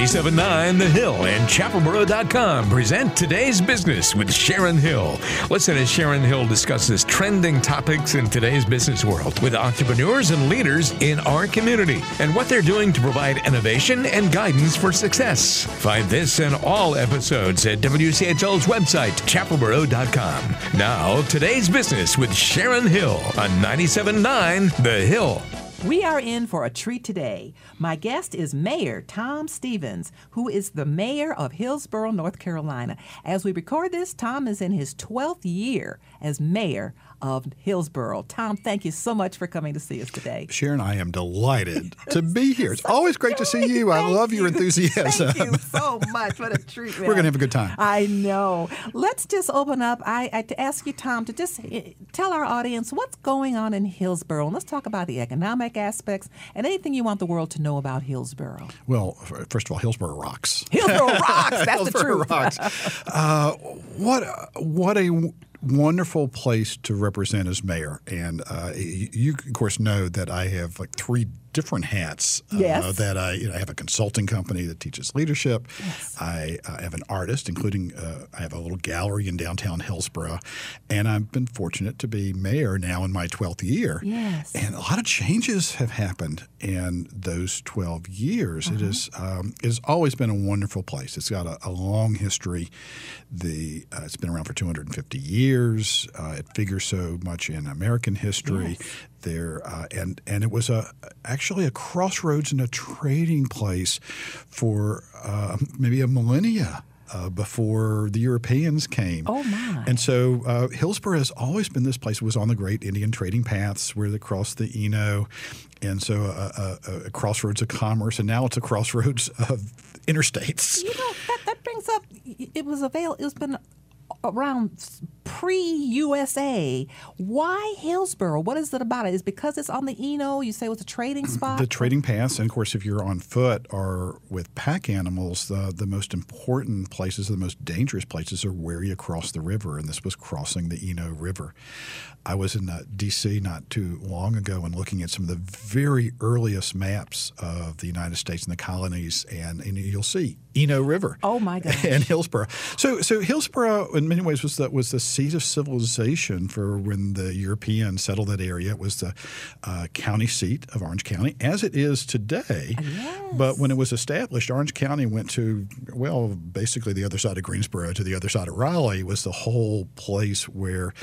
97.9 The Hill and ChapelBoro.com present Today's Business with Sharon Hill. Listen as Sharon Hill discusses trending topics in today's business world with entrepreneurs and leaders in our community and what they're doing to provide innovation and guidance for success. Find this and all episodes at WCHL's website, ChapelBoro.com. Now, Today's Business with Sharon Hill on 97.9 The Hill. We are in for a treat today. My guest is Mayor Tom Stevens, who is the mayor of Hillsborough, North Carolina. As we record this, Tom is in his 12th year as mayor of Hillsborough. Tom, thank you so much for coming to see us today. Sharon, I am delighted to be here. It's always great to see you. I love your enthusiasm. Thank you so much. What a treat, man. We're going to have a good time. I know. Let's just open up. I to ask you, Tom, to just tell our audience what's going on in Hillsborough. And let's talk about the economic aspects and anything you want the world to know about Hillsborough. Well, first of all, Hillsborough rocks. Hillsborough rocks. That's Hillsborough the truth. rocks. What a wonderful place to represent as mayor. And you, of course, know that I have like three different hats. Yes. That I have a consulting company that teaches leadership. Yes. I have an artist, including I have a little gallery in downtown Hillsborough. And I've been fortunate to be mayor now in my 12th year. Yes. And a lot of changes have happened in those 12 years. It has always been a wonderful place. It's got a long history. It's been around for 250 years. It figures so much in American history. Yes. And it was actually a crossroads and a trading place for maybe a millennia before the Europeans came. Oh, my. And so Hillsborough has always been this place. It was on the great Indian trading paths where they crossed the Eno. And so a crossroads of commerce. And now it's a crossroads of interstates. You know, that brings up, it's been around pre-USA. Why Hillsborough? What is it about it? Is it because it's on the Eno? You say it was a trading spot? The trading paths, and of course, if you're on foot or with pack animals, the most important places, the most dangerous places are where you cross the river, and this was crossing the Eno River. I was in D.C. not too long ago and looking at some of the very earliest maps of the United States and the colonies, and you'll see Eno River. Oh, my gosh. And Hillsborough. So Hillsborough, in many ways, was the seat of civilization for when the Europeans settled that area. It was the county seat of Orange County, as it is today. Yes. But when it was established, Orange County went to, well, basically the other side of Greensboro to the other side of Raleigh was the whole place where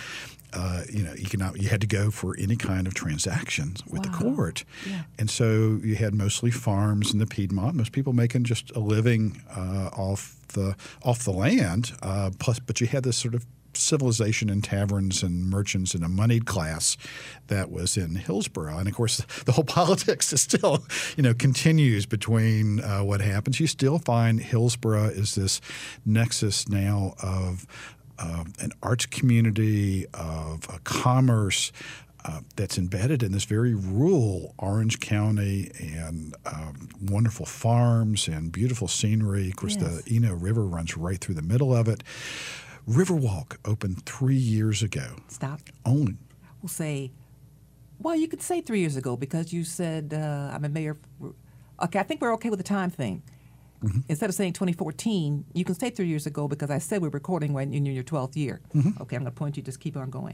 you had to go for any kind of transactions with the court. Yeah. And so you had mostly farms in the Piedmont, most people making just a living off the land, but you had this sort of civilization and taverns and merchants and a moneyed class that was in Hillsborough. And, of course, the whole politics is still, continues between what happens. You still find Hillsborough is this nexus now of an arts community, of a commerce that's embedded in this very rural Orange County, and wonderful farms and beautiful scenery. Of course, Yes. the Eno River runs right through the middle of it. Riverwalk opened 3 years ago. Stop. Only. We'll say, well, you could say 3 years ago because you said I'm a mayor. Okay, I think we're okay with the time thing. Mm-hmm. Instead of saying 2014, you can say 3 years ago because I said we're recording when you're in your 12th year. Mm-hmm. Okay, I'm going to point you. Just keep on going.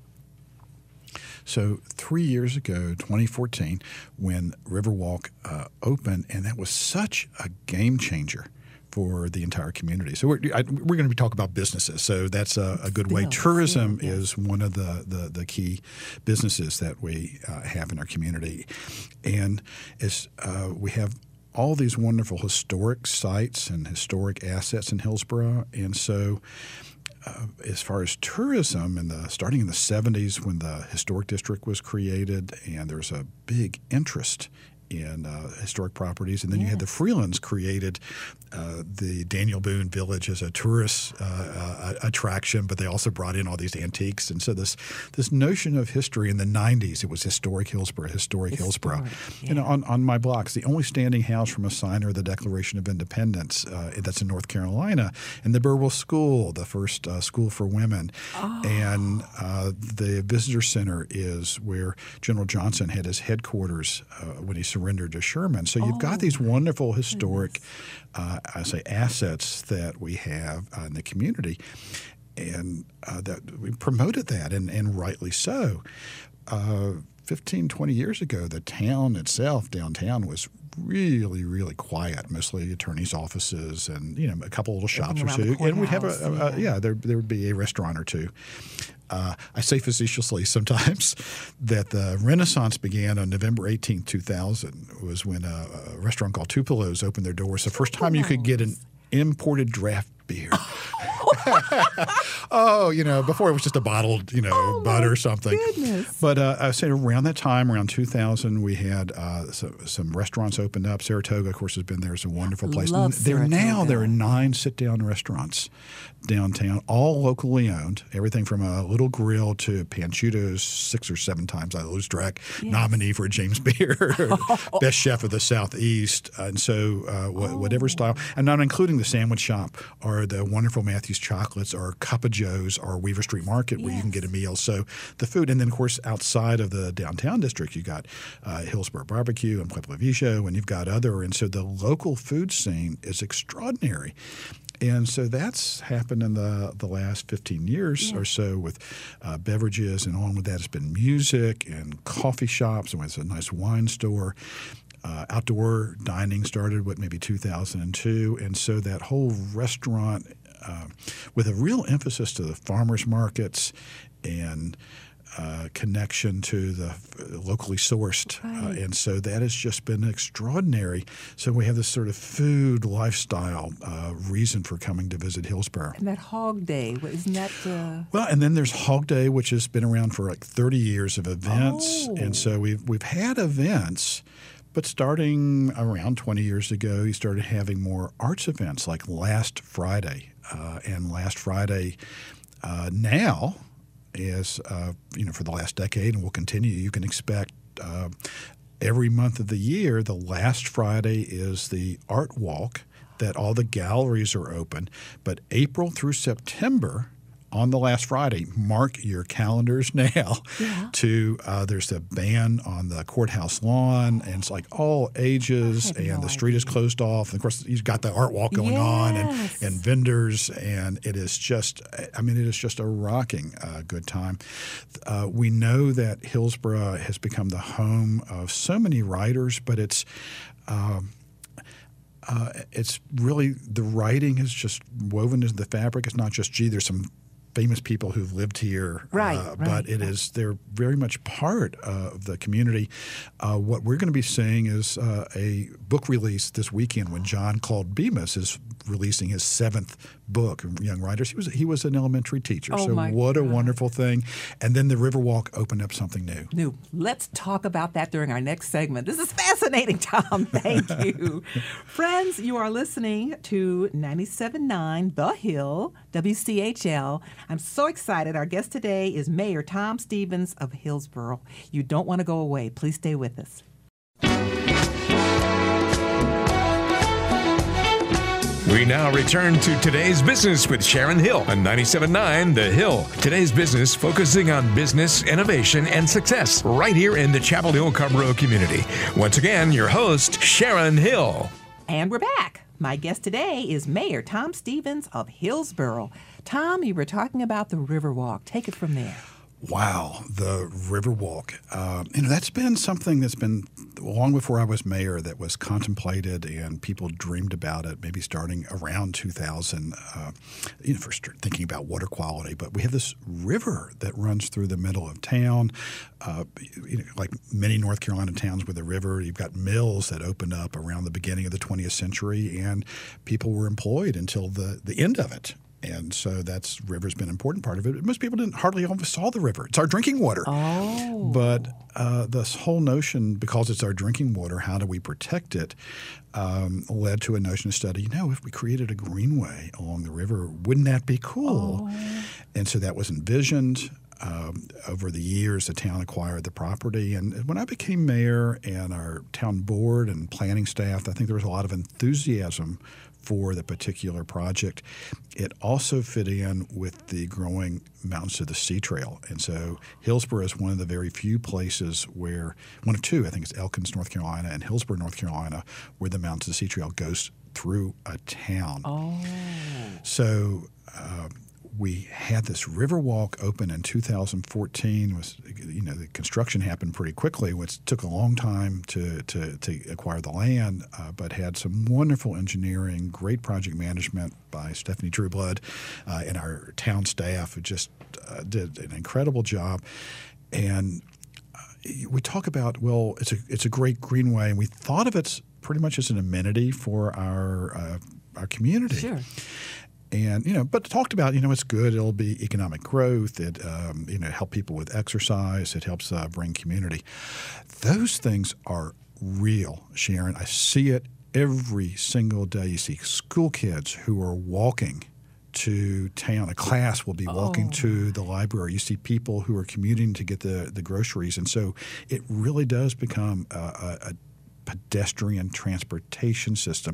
So 3 years ago, 2014, when Riverwalk opened, and that was such a game changer for the entire community. So we're going to be talking about businesses. So that's a good way. Tourism is one of the key businesses that we have in our community. And as we have all these wonderful historic sites and historic assets in Hillsborough. And so as far as tourism, starting in the 70s when the Historic District was created, and there was a big interest in historic properties. And then you had the Freelands created the Daniel Boone Village as a tourist attraction, but they also brought in all these antiques. And so this notion of history in the 90s, it was historic Hillsborough. Yeah. On my blocks, the only standing house from a signer of the Declaration of Independence, that's in North Carolina, and the Burwell School, the first school for women. Oh. And the visitor center is where General Johnson had his headquarters when he served surrendered to Sherman. So you've got these wonderful historic, assets that we have in the community, and that we promoted that, and rightly so. 15, 20 years ago, the town itself, downtown, was really, really quiet. Mostly attorneys' offices and a couple little shops or two. And we'd have there would be a restaurant or two. I say facetiously sometimes that the Renaissance began on November 18, 2000, was when a restaurant called Tupelo's opened their doors. The first time you could get an imported draft beer. Before it was just a bottled, bud or something. Goodness. But I say around that time, around 2000, we had some restaurants opened up. Saratoga, of course, has been there. It's a wonderful place. Love Saratoga. There are 9 sit-down restaurants downtown, all locally owned. Everything from a little grill to Panchuto's 6 or 7 times I lose track nominee for a James Beard, best chef of the Southeast, and so whatever style, and not including the sandwich shop or the wonderful Matthew's Chocolates or Cup of Joe's or Weaver Street Market where you can get a meal. So the food, and then of course outside of the downtown district, you got Hillsborough Barbecue and Pueblo Viejo, and you've got other, and so the local food scene is extraordinary. And so that's happened in the last 15 years or so with beverages, and on with that has been music and coffee shops, and it's a nice wine store. Outdoor dining started maybe 2002, and so that whole restaurant with a real emphasis to the farmers markets and connection to the locally sourced. And so that has just been extraordinary. So we have this sort of food lifestyle reason for coming to visit Hillsborough. And that Hog Day, isn't that Well, and then there's Hog Day, which has been around for like 30 years of events. And so we've had events. But starting around 20 years ago, you started having more arts events like Last Friday. And Last Friday now is, for the last decade, and will continue, you can expect every month of the year, the last Friday is the art walk, that all the galleries are open. But April through September, on the last Friday, mark your calendars now to there's a band on the courthouse lawn, and it's like all ages, and the street is closed off. And of course, you've got the art walk going on and vendors, and it is just a rocking good time. We know that Hillsborough has become the home of so many writers, but it's really, the writing is just woven into the fabric. It's not just, there's some famous people who've lived here, but they're very much part of the community. What we're going to be seeing is a book release this weekend when John Claude Bemis is releasing his 7th book, Young Writers. He was an elementary teacher, so what a wonderful thing. And then the Riverwalk opened up something new. Let's talk about that during our next segment. This is fascinating, Tom. Thank you. Friends, you are listening to 97.9 The Hill, WCHL. I'm so excited. Our guest today is Mayor Tom Stevens of Hillsborough. You don't want to go away. Please stay with us. We now return to Today's Business with Sharon Hill on 97.9 The Hill. Today's Business focusing on business, innovation, and success right here in the Chapel Hill Carrboro community. Once again, your host, Sharon Hill. And we're back. My guest today is Mayor Tom Stevens of Hillsborough. Tom, you were talking about the Riverwalk. Take it from there. Wow, the Riverwalk. That's been something that's been long before I was mayor, that was contemplated and people dreamed about it, maybe starting around 2000, first thinking about water quality. But we have this river that runs through the middle of town. Like many North Carolina towns with a river, you've got mills that opened up around the beginning of the 20th century, and people were employed until the end of it. And so river's been an important part of it. Most people hardly ever saw the river. It's our drinking water. Oh. But this whole notion, because it's our drinking water, how do we protect it, led to a notion of study, if we created a greenway along the river, wouldn't that be cool? Oh. And so that was envisioned. over the years, the town acquired the property. And when I became mayor and our town board and planning staff, I think there was a lot of enthusiasm for the particular project. It also fit in with the growing Mountains to the Sea Trail. And so Hillsborough is one of the very few places where, one of two, I think it's Elkins, North Carolina, and Hillsborough, North Carolina, where the Mountains to the Sea Trail goes through a town. Oh. So we had this Riverwalk open in 2014. The construction happened pretty quickly, which took a long time to acquire the land, but had some wonderful engineering, great project management by Stephanie Trueblood and our town staff, who just did an incredible job. And we talk about, well, it's a great greenway, and we thought of it pretty much as an amenity for our community. Sure. And, but talked about, it's good. It'll be economic growth. It, help people with exercise. It helps bring community. Those things are real, Sharon. I see it every single day. You see school kids who are walking to town. A class will be walking to the library. You see people who are commuting to get the groceries. And so it really does become a pedestrian transportation system.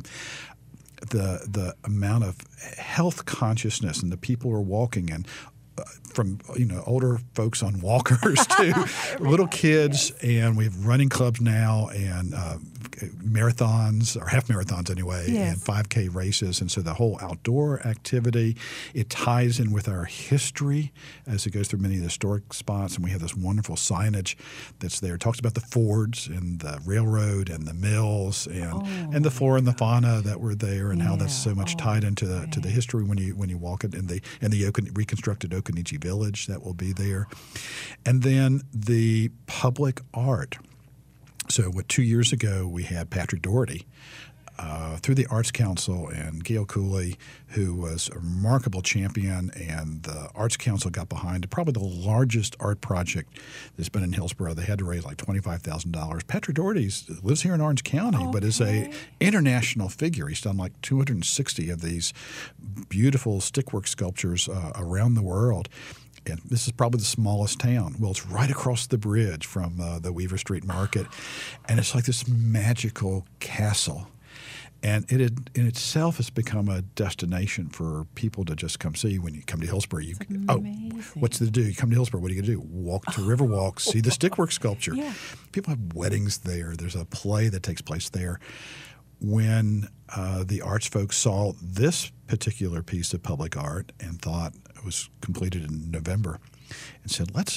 The amount of health consciousness and the people who are walking, and from older folks on walkers to little kids, and we have running clubs now and marathons, or half marathons anyway, yes. and 5K races. And so the whole outdoor activity, it ties in with our history as it goes through many of the historic spots. And we have this wonderful signage that's there. It talks about the fords and the railroad and the mills and the flora and the fauna that were there, and how that's so much tied into the history when you walk it, and the reconstructed Occoneechee Village that will be there. And then the public art. So 2 years ago, we had Patrick Doherty through the Arts Council and Gail Cooley, who was a remarkable champion, and the Arts Council got behind probably the largest art project that's been in Hillsborough. They had to raise like $25,000. Patrick Doherty lives here in Orange County, but is an international figure. He's done like 260 of these beautiful stickwork sculptures around the world. And this is probably the smallest town. Well, it's right across the bridge from the Weaver Street Market. And it's like this magical castle. And it in itself has become a destination for people to just come see. When you come to Hillsborough, what's to do? You come to Hillsborough, what are you going to do? Walk to Riverwalk, see the stickwork sculpture. Yeah. People have weddings there. There's a play that takes place there. When the arts folks saw this particular piece of public art and thought it was completed in November, and said, let's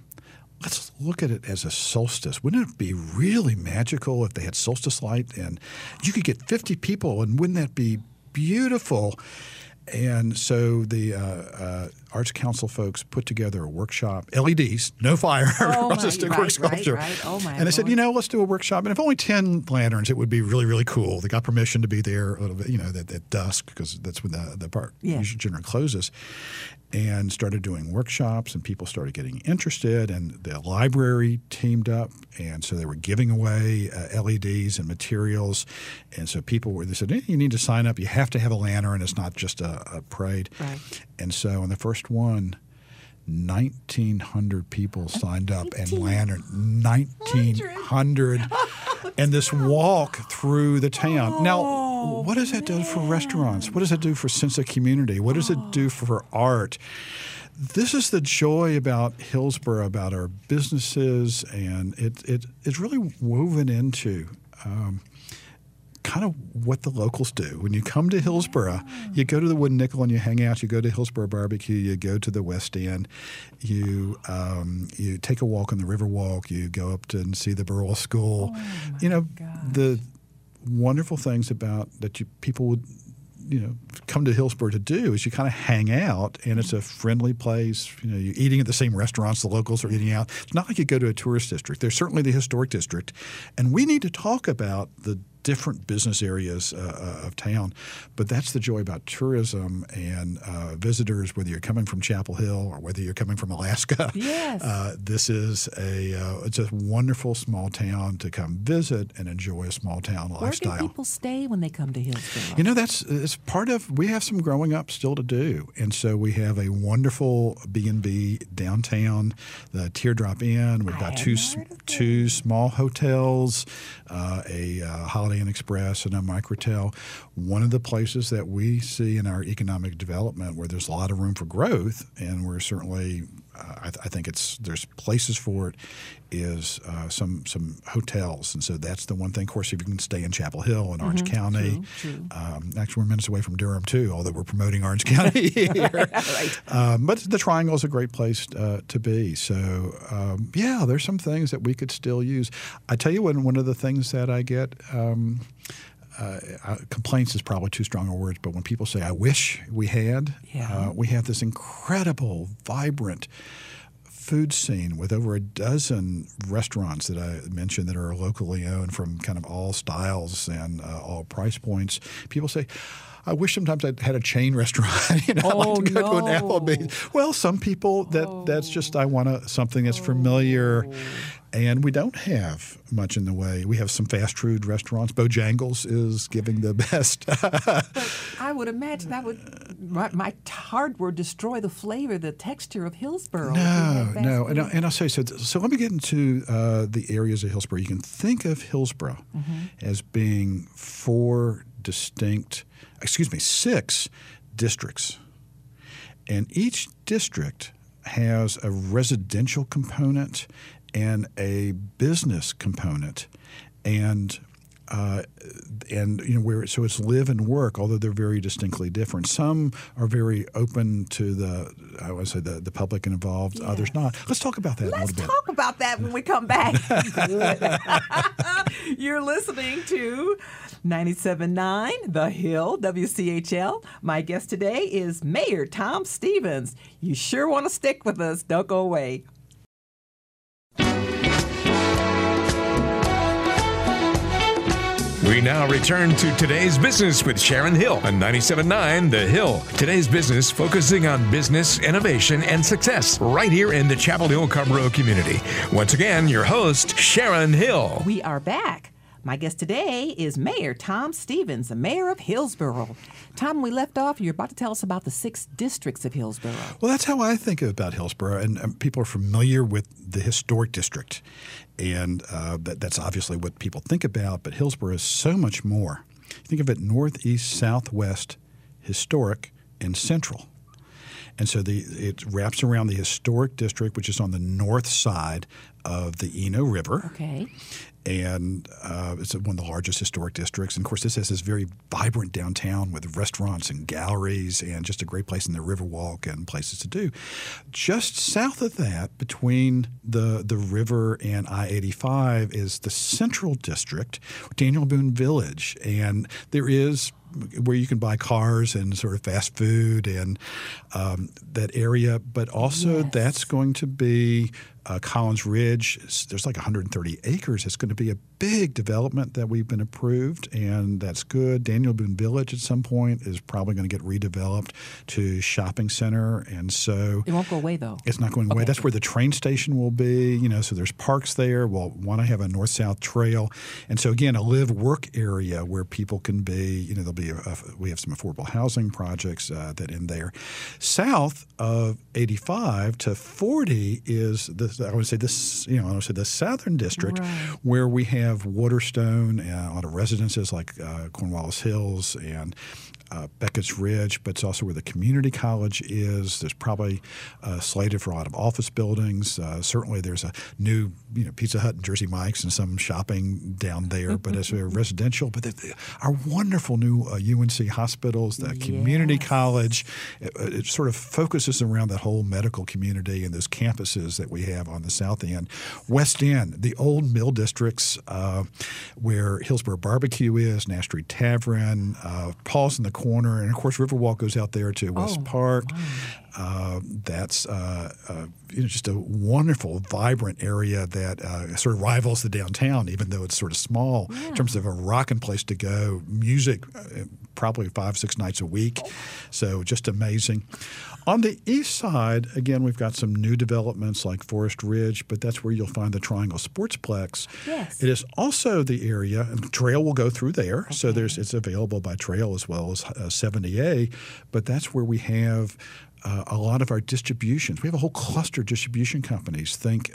look at it as a solstice. Wouldn't it be really magical if they had solstice light and you could get 50 people, and wouldn't that be beautiful? And so the Arts Council folks put together a workshop, LEDs, no fire, across the stickwork sculpture. Right. Oh my and they said, let's do a workshop. And if only 10 lanterns, it would be really, really cool. They got permission to be there a little bit, at dusk, because that's when the park usually generally closes. And started doing workshops, and people started getting interested, and the library teamed up, and so they were giving away LEDs and materials. And so they said, you need to sign up. You have to have a lantern. It's not just a parade. Right. And so in the first one, 1,900 people signed up, and lantern, 1,900. And this walk through the town. Now, what does that do for restaurants? What does it do for sense of community? What does it do for art? This is the joy about Hillsborough, about our businesses, and it's really woven into kind of what the locals do. When you come to Hillsborough, you go to the Wooden Nickel and you hang out. You go to Hillsborough Barbecue. You go to the West End. You take a walk on the Riverwalk. You go up and see the Burwell School. The wonderful things about that people would come to Hillsborough to do is you kind of hang out, and it's a friendly place. You're eating at the same restaurants the locals are eating out. It's not like you go to a tourist district. There's certainly the historic district, and we need to talk about the different business areas of town. But that's the joy about tourism and visitors, whether you're coming from Chapel Hill or whether you're coming from Alaska. Yes. This is it's a wonderful small town to come visit and enjoy a small town lifestyle. Where can people stay when they come to Hillsboro? You know, it's part of, we have some growing up still to do. And so we have a wonderful B&B downtown, the Teardrop Inn. We've got two small hotels, a Holiday Inn Express and a Microtel. One of the places that we see in our economic development where there's a lot of room for growth, and we're certainly I think there's places for it, is some hotels. And so that's the one thing. Of course, if you can stay in Chapel Hill in Orange County. True. Actually, we're minutes away from Durham, too, although we're promoting Orange County here. Right. But the Triangle is a great place to be. So, there's some things that we could still use. I tell you, one of the things that I get complaints is probably too strong a word, but when people say, I wish we had, we have this incredible, vibrant food scene with over a dozen restaurants that I mentioned that are locally owned from kind of all styles and all price points. People say, I wish sometimes I had a chain restaurant. I'd like to go to an Applebee's. Well, some people, that's just, I want something that's familiar. And we don't have much in the way. We have some fast food restaurants. Bojangles is giving the best. But I would imagine that my heart would destroy the flavor, the texture of Hillsboro. No. And I'll say, so let me get into the areas of Hillsboro. You can think of Hillsboro as being 6 districts. And each district has a residential component and a business component, and where so it's live and work, although they're very distinctly different. Some are very open to the public and involved. Yes. Others not. Let's talk about that a little bit. Let's talk about that when we come back. You're listening to 97.9 The Hill, WCHL. My guest today is Mayor Tom Stevens. You sure want to stick with us. Don't go away. We now return to Today's Business with Sharon Hill on 97.9 The Hill. Today's Business focusing on business, innovation, and success right here in the Chapel Hill Carrboro community. Once again, your host, Sharon Hill. We are back. My guest today is Mayor Tom Stevens, the mayor of Hillsboro. Tom, we left off. You're about to tell us about the 6 districts of Hillsboro. Well, that's how I think about Hillsboro, and people are familiar with the historic district, and that's obviously what people think about, but Hillsboro is so much more. Think of it northeast, southwest, historic, and central. And so it wraps around the historic district, which is on the north side of the Eno River. Okay. And it's one of the largest historic districts. And, of course, this has this very vibrant downtown with restaurants and galleries and just a great place in the Riverwalk and places to do. Just south of that, between the river and I-85, is the Central District, Daniel Boone Village. And there is where you can buy cars and sort of fast food and that area. But also that's going to be Collins Ridge. There's like 130 acres. It's going to be a big development that we've been approved, and that's good. Daniel Boone Village at some point is probably going to get redeveloped to shopping center, and so it won't go away though. It's not going away. That's where the train station will be. So there's parks there. We'll want to have a north-south trail, and so again, a live-work area where people can be. There'll be we have some affordable housing projects that in there. South of 85 to 40 is the southern district, right, where we have Waterstone and a lot of residences like Cornwallis Hills and Beckett's Ridge, but it's also where the community college is. There's probably slated for a lot of office buildings. Certainly there's a new Pizza Hut and Jersey Mike's and some shopping down there, but it's a residential. But our wonderful new UNC hospitals, the community college, it sort of focuses around that whole medical community and those campuses that we have on the south end. West End, the old mill districts where Hillsboro Barbecue is, Nash Street Tavern, Paul's in the corner, and of course Riverwalk goes out there to West Park. That's just a wonderful, vibrant area that sort of rivals the downtown, even though it's sort of small in terms of a rocking place to go. Music, probably 5-6 nights a week. So just amazing. On the east side, again, we've got some new developments like Forest Ridge, but that's where you'll find the Triangle Sportsplex. Yes. It is also the area, and trail will go through there, so it's available by trail as well as 70A, but that's where we have a lot of our distributions. We have a whole cluster of distribution companies. Think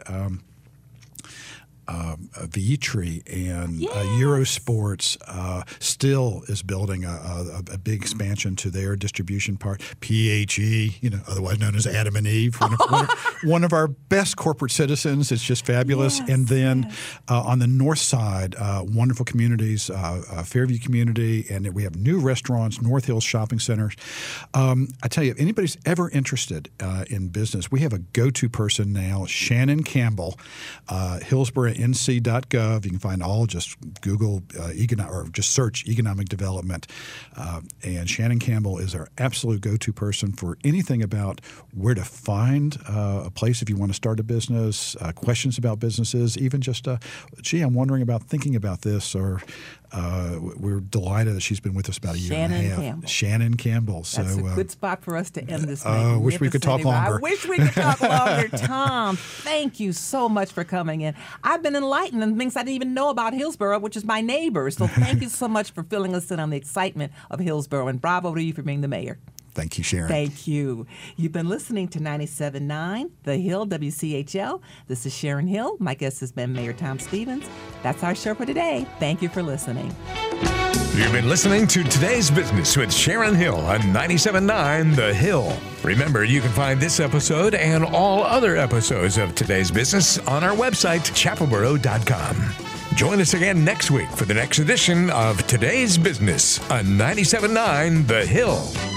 Vietri and Eurosports. Still is building a big expansion to their distribution part. PHE, otherwise known as Adam and Eve, one of our best corporate citizens. It's just fabulous. Yes, and then on the north side, wonderful communities, Fairview Community, and we have new restaurants, North Hills Shopping Centers. I tell you, if anybody's ever interested in business, we have a go-to person now, Shannon Campbell, HillsboroNC.gov. You can find just Google or just search economic development. And Shannon Campbell is our absolute go-to person for anything about where to find a place if you want to start a business, questions about businesses, even just, I'm wondering about thinking about this, or we're delighted that she's been with us about a year and a half. Shannon Campbell. So, that's a good spot for us to end this. Wish we could talk longer. I wish we could talk longer. Tom, thank you so much for coming in. I've been enlightened in things I didn't even know about Hillsborough, which is my neighbor. So thank you so much for filling us in on the excitement of Hillsborough, and bravo to you for being the mayor. Thank you, Sharon. Thank you. You've been listening to 97.9 The Hill, WCHL. This is Sharon Hill. My guest has been Mayor Tom Stevens. That's our show for today. Thank you for listening. You've been listening to Today's Business with Sharon Hill on 97.9 The Hill. Remember, you can find this episode and all other episodes of Today's Business on our website, chapelboro.com. Join us again next week for the next edition of Today's Business on 97.9 The Hill.